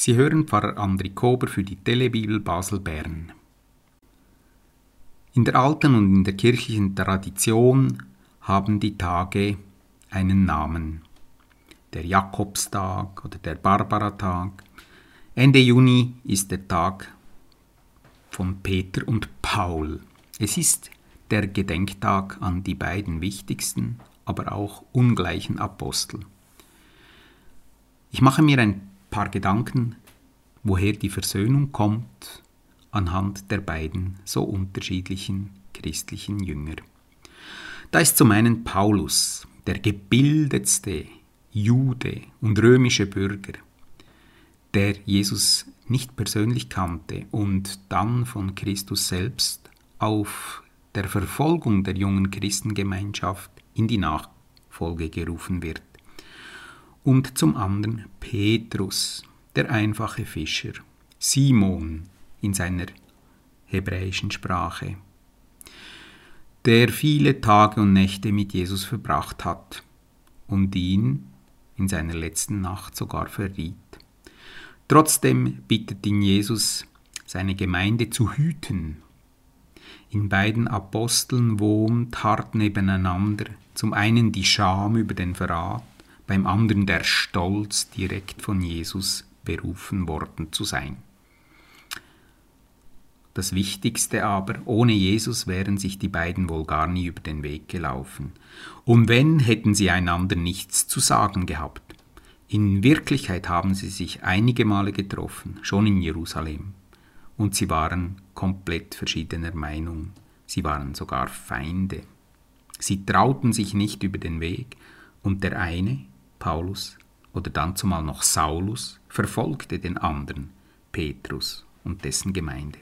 Sie hören Pfarrer Andri Kober für die Telebibel Basel-Bern. In der alten und in der kirchlichen Tradition haben die Tage einen Namen. Der Jakobstag oder der Barbaratag. Ende Juni ist der Tag von Peter und Paul. Es ist der Gedenktag an die beiden wichtigsten, aber auch ungleichen Apostel. Ich mache mir ein paar Gedanken, woher die Versöhnung kommt, anhand der beiden so unterschiedlichen christlichen Jünger. Da ist zum einen Paulus, der gebildetste Jude und römische Bürger, der Jesus nicht persönlich kannte und dann von Christus selbst auf der Verfolgung der jungen Christengemeinschaft in die Nachfolge gerufen wird. Und zum anderen Petrus, der einfache Fischer, Simon in seiner hebräischen Sprache, der viele Tage und Nächte mit Jesus verbracht hat und ihn in seiner letzten Nacht sogar verriet. Trotzdem bittet ihn Jesus, seine Gemeinde zu hüten. In beiden Aposteln wohnt hart nebeneinander zum einen die Scham über den Verrat, beim anderen der Stolz, direkt von Jesus berufen worden zu sein. Das Wichtigste aber, ohne Jesus wären sich die beiden wohl gar nie über den Weg gelaufen. Und wenn, hätten sie einander nichts zu sagen gehabt. In Wirklichkeit haben sie sich einige Male getroffen, schon in Jerusalem. Und sie waren komplett verschiedener Meinung. Sie waren sogar Feinde. Sie trauten sich nicht über den Weg. Und der eine, Paulus, oder dann zumal noch Saulus, verfolgte den anderen, Petrus und dessen Gemeinde.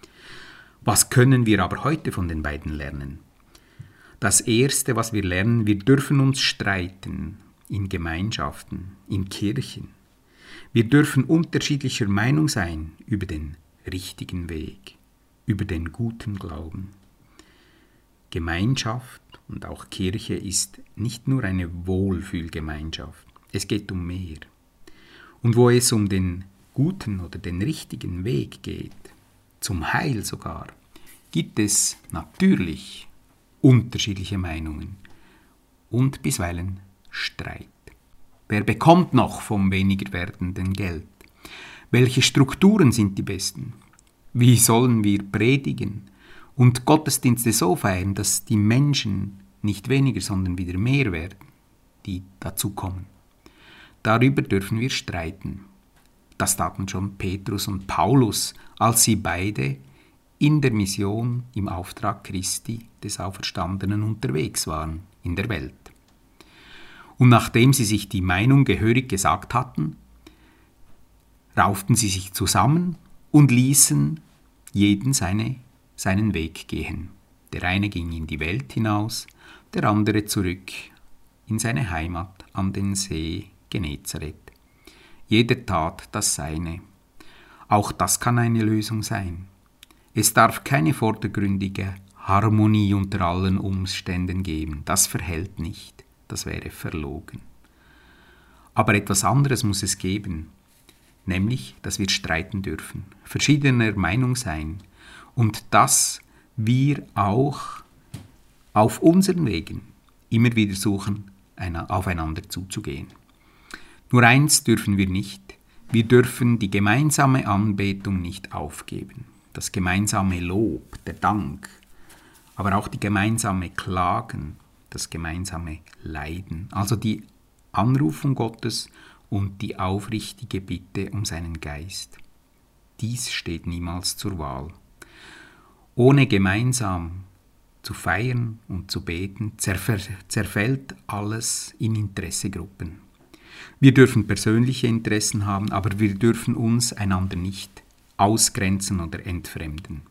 Was können wir aber heute von den beiden lernen? Das Erste, was wir lernen, wir dürfen uns streiten in Gemeinschaften, in Kirchen. Wir dürfen unterschiedlicher Meinung sein über den richtigen Weg, über den guten Glauben. Gemeinschaft und auch Kirche ist nicht nur eine Wohlfühlgemeinschaft, es geht um mehr. Und wo es um den guten oder den richtigen Weg geht, zum Heil sogar, gibt es natürlich unterschiedliche Meinungen und bisweilen Streit. Wer bekommt noch vom weniger werdenden Geld? Welche Strukturen sind die besten? Wie sollen wir predigen und Gottesdienste so feiern, dass die Menschen nicht weniger, sondern wieder mehr werden, die dazukommen? Darüber dürfen wir streiten. Das taten schon Petrus und Paulus, als sie beide in der Mission im Auftrag Christi des Auferstandenen unterwegs waren in der Welt. Und nachdem sie sich die Meinung gehörig gesagt hatten, rauften sie sich zusammen und ließen jeden seinen Weg gehen. Der eine ging in die Welt hinaus, der andere zurück in seine Heimat an den See Genezareth. Jeder tat das Seine. Auch das kann eine Lösung sein. Es darf keine vordergründige Harmonie unter allen Umständen geben. Das verhält nicht. Das wäre verlogen. Aber etwas anderes muss es geben, nämlich, dass wir streiten dürfen, verschiedener Meinung sein und dass wir auch auf unseren Wegen immer wieder suchen, aufeinander zuzugehen. Nur eins dürfen wir nicht, wir dürfen die gemeinsame Anbetung nicht aufgeben, das gemeinsame Lob, der Dank, aber auch die gemeinsame Klagen, das gemeinsame Leiden, also die Anrufung Gottes und die aufrichtige Bitte um seinen Geist. Dies steht niemals zur Wahl. Ohne gemeinsam zu feiern und zu beten, zerfällt alles in Interessegruppen. Wir dürfen persönliche Interessen haben, aber wir dürfen uns einander nicht ausgrenzen oder entfremden.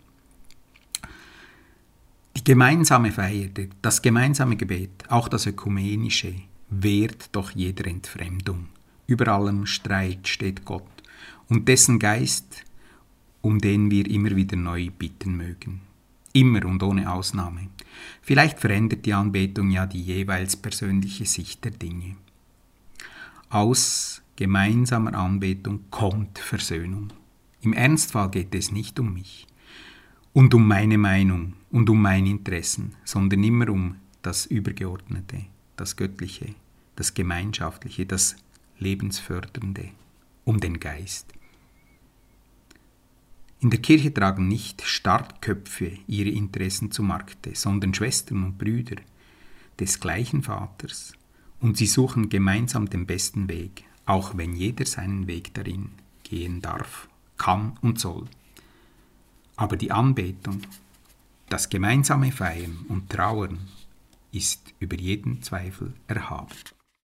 Die gemeinsame Feier, das gemeinsame Gebet, auch das ökumenische, wehrt doch jeder Entfremdung. Über allem Streit steht Gott und dessen Geist, um den wir immer wieder neu bitten mögen. Immer und ohne Ausnahme. Vielleicht verändert die Anbetung ja die jeweils persönliche Sicht der Dinge. gemeinsamer Anbetung kommt Versöhnung. Im Ernstfall geht es nicht um mich und um meine Meinung und um meine Interessen, sondern immer um das Übergeordnete, das Göttliche, das Gemeinschaftliche, das Lebensfördernde, um den Geist. In der Kirche tragen nicht Starrköpfe ihre Interessen zu Markte, sondern Schwestern und Brüder des gleichen Vaters, und sie suchen gemeinsam den besten Weg, auch wenn jeder seinen Weg darin gehen darf, kann und soll. Aber die Anbetung, das gemeinsame Feiern und Trauern ist über jeden Zweifel erhaben.